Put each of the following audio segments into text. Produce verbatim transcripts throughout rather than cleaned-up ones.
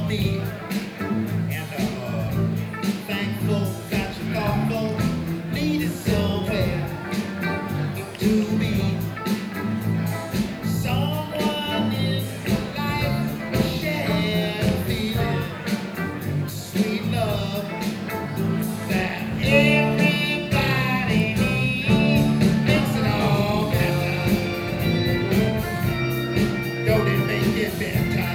me. And uh, thankful that you thoughtful, needed somewhere to be. Someone in your life share the feeling, sweet love that everybody needs. Makes it all better. Don't it make it better?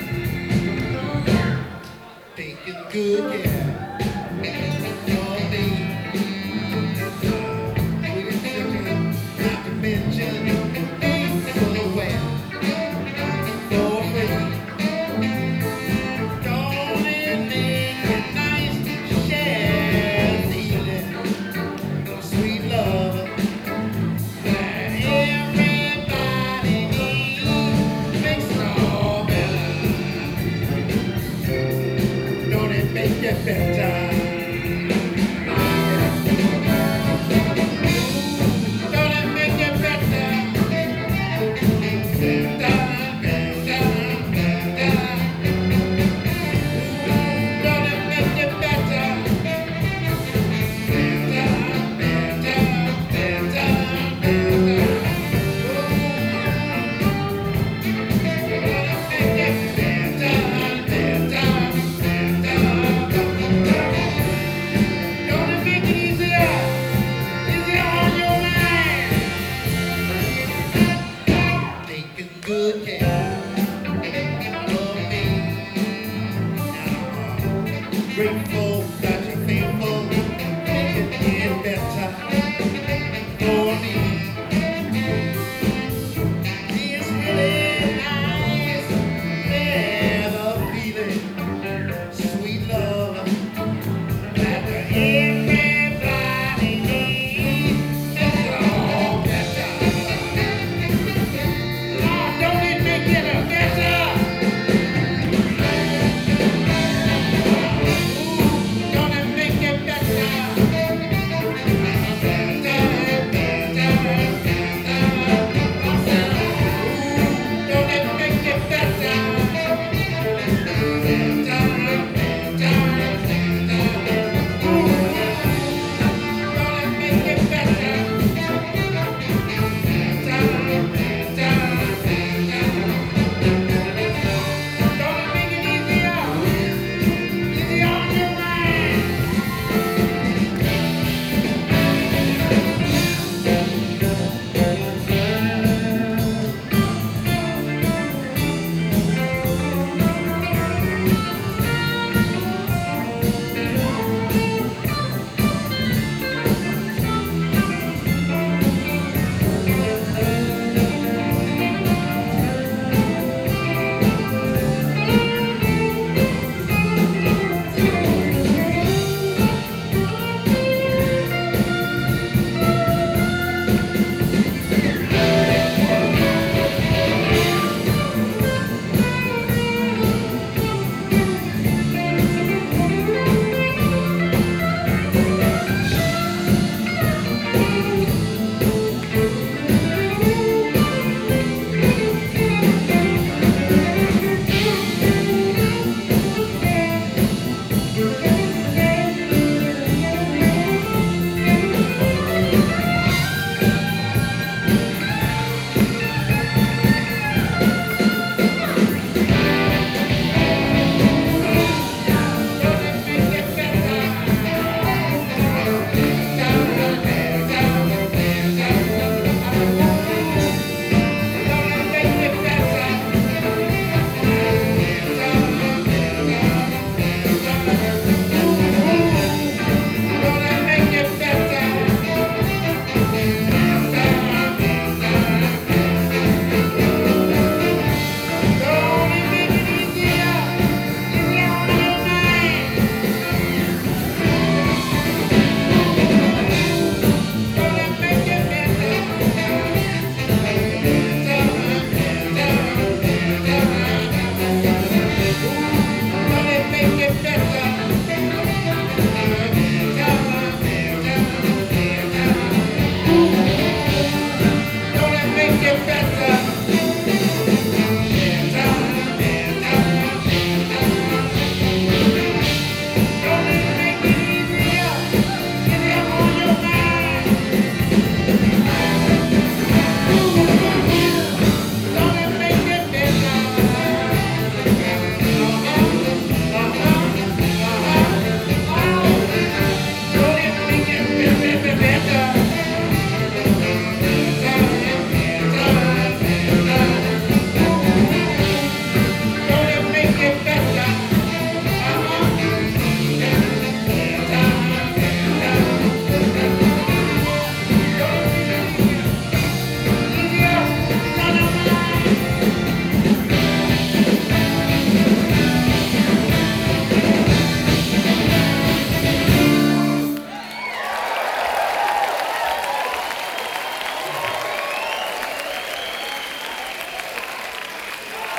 Thinking good, yeah. Your name, sweet and sugar, not to mention things for the well, for free. Don't it make it nice to share the feeling of sweet love that everybody needs? Makes it all better. Don't it make it better? Don't it make it better? Better, better, better. Don't it make it better? Better, better, better, better. Good care of me. Now I'm grateful.